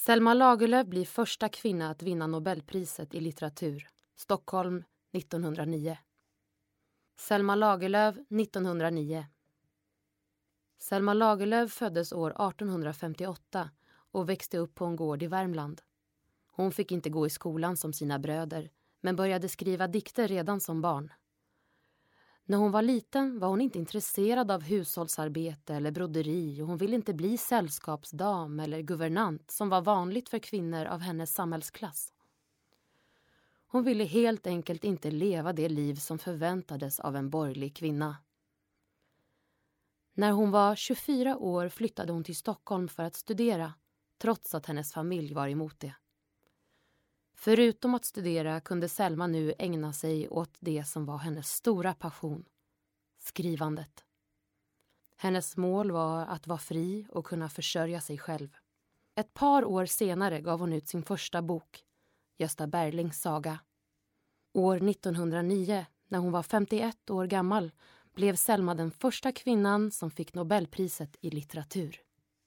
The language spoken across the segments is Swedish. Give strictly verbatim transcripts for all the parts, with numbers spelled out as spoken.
Selma Lagerlöf blir första kvinna att vinna Nobelpriset i litteratur. Stockholm nittonhundranio. Selma Lagerlöf nittonhundranio. Selma Lagerlöf föddes år artonhundrafemtioåtta och växte upp på en gård i Värmland. Hon fick inte gå i skolan som sina bröder, men började skriva dikter redan som barn. När hon var liten var hon inte intresserad av hushållsarbete eller broderi och hon ville inte bli sällskapsdam eller guvernant som var vanligt för kvinnor av hennes samhällsklass. Hon ville helt enkelt inte leva det liv som förväntades av en borgerlig kvinna. När hon var tjugofyra år flyttade hon till Stockholm för att studera, trots att hennes familj var emot det. Förutom att studera kunde Selma nu ägna sig åt det som var hennes stora passion, skrivandet. Hennes mål var att vara fri och kunna försörja sig själv. Ett par år senare gav hon ut sin första bok, Gösta Berlings saga. År nittonhundranio, när hon var femtioett år gammal, blev Selma den första kvinnan som fick Nobelpriset i litteratur.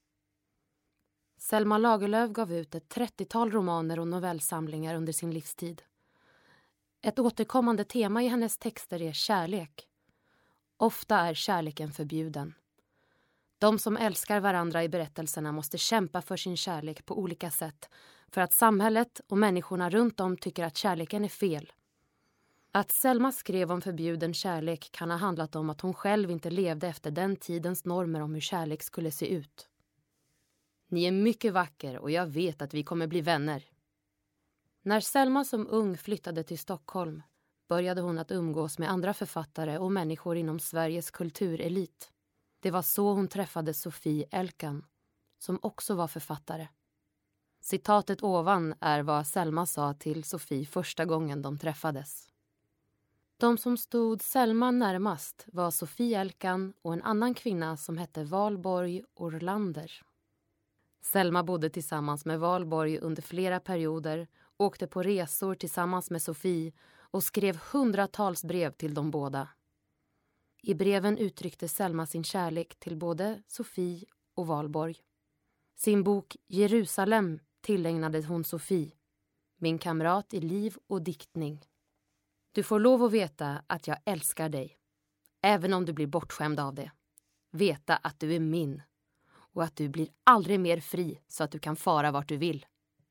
Selma Lagerlöf gav ut ett trettiotal romaner och novellsamlingar under sin livstid. Ett återkommande tema i hennes texter är kärlek. Ofta är kärleken förbjuden. De som älskar varandra i berättelserna måste kämpa för sin kärlek på olika sätt för att samhället och människorna runt om tycker att kärleken är fel. Att Selma skrev om förbjuden kärlek kan ha handlat om att hon själv inte levde efter den tidens normer om hur kärlek skulle se ut. Ni är mycket vacker och jag vet att vi kommer bli vänner. När Selma som ung flyttade till Stockholm började hon att umgås med andra författare och människor inom Sveriges kulturelit. Det var så hon träffade Sofie Elkan, som också var författare. Citatet ovan är vad Selma sa till Sofie första gången de träffades. De som stod Selma närmast var Sofie Elkan och en annan kvinna som hette Valborg Orlander. Selma bodde tillsammans med Valborg under flera perioder, åkte på resor tillsammans med Sofie och skrev hundratals brev till de båda. I breven uttryckte Selma sin kärlek till både Sofie och Valborg. Sin bok Jerusalem tillägnade hon Sofie, min kamrat i liv och diktning. Du får lov att veta att jag älskar dig, även om du blir bortskämd av det. Veta att du är min och att du blir aldrig mer fri så att du kan fara vart du vill.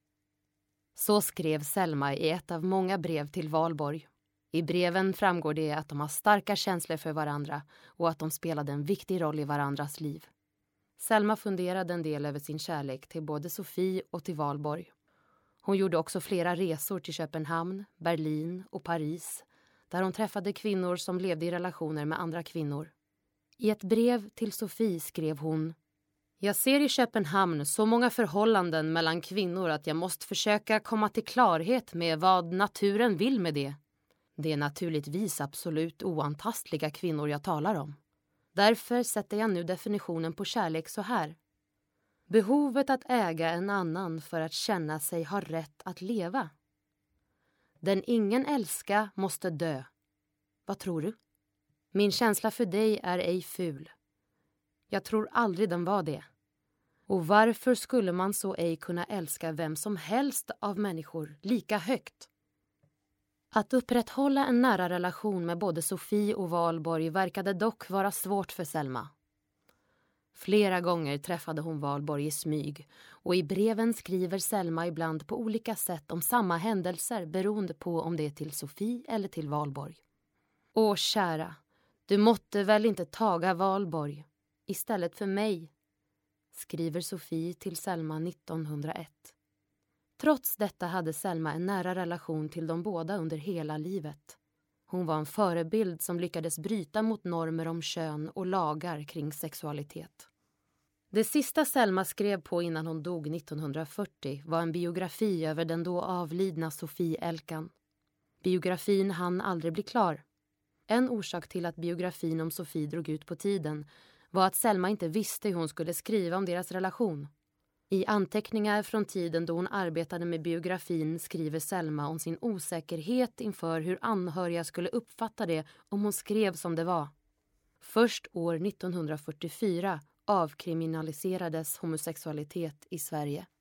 Så skrev Selma i ett av många brev till Valborg. I breven framgår det att de har starka känslor för varandra och att de spelade en viktig roll i varandras liv. Selma funderade en del över sin kärlek till både Sofie och till Valborg. Hon gjorde också flera resor till Köpenhamn, Berlin och Paris, där hon träffade kvinnor som levde i relationer med andra kvinnor. I ett brev till Sofie skrev hon: Jag ser i Köpenhamn så många förhållanden mellan kvinnor att jag måste försöka komma till klarhet med vad naturen vill med det. Det är naturligtvis absolut oantastliga kvinnor jag talar om. Därför sätter jag nu definitionen på kärlek så här. Behovet att äga en annan för att känna sig ha rätt att leva. Den ingen älska måste dö. Vad tror du? Min känsla för dig är ej ful. Jag tror aldrig den var det. Och varför skulle man så ej kunna älska vem som helst av människor lika högt? Att upprätthålla en nära relation med både Sofie och Valborg verkade dock vara svårt för Selma. Flera gånger träffade hon Valborg i smyg och i breven skriver Selma ibland på olika sätt om samma händelser beroende på om det är till Sofie eller till Valborg. Åh kära, du måtte väl inte taga Valborg istället för mig, skriver Sofie till Selma nittonhundraett. Trots detta hade Selma en nära relation till de båda under hela livet. Hon var en förebild som lyckades bryta mot normer om kön och lagar kring sexualitet. Det sista Selma skrev på innan hon dog nittonhundrafyrtio var en biografi över den då avlidna Sofie Elkan. Biografin hann aldrig bli klar. En orsak till att biografin om Sofie drog ut på tiden var att Selma inte visste hur hon skulle skriva om deras relation. I anteckningar från tiden då hon arbetade med biografin skriver Selma om sin osäkerhet inför hur anhöriga skulle uppfatta det om hon skrev som det var. Först år nittonhundrafyrtiofyra avkriminaliserades homosexualitet i Sverige.